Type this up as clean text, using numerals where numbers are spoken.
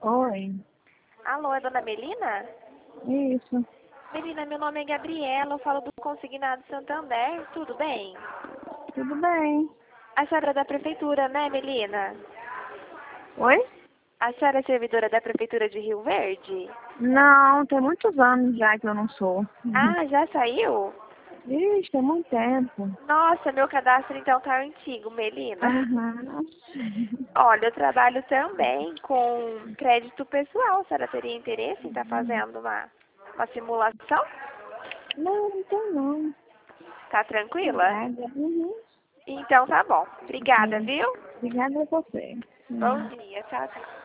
Oi, Alô, é dona Melina? isso, Melina, meu nome é Gabriela, eu falo do Consignado Santander, tudo bem? tudo bem. A senhora é da prefeitura, né, Melina? Oi? A senhora é servidora da prefeitura de Rio Verde? Não, tem muitos anos já que eu não sou. Ah, já saiu? Ixi, tem muito tempo. Nossa, meu cadastro então tá antigo, Melina. Aham. Olha, eu trabalho também com crédito pessoal. A senhora teria interesse em estar fazendo uma simulação? Não, não tem não. Tá tranquila? Obrigada. Uhum. Então tá bom. Obrigada, Ok. viu? Obrigada a você. Bom dia. Tchau, tchau.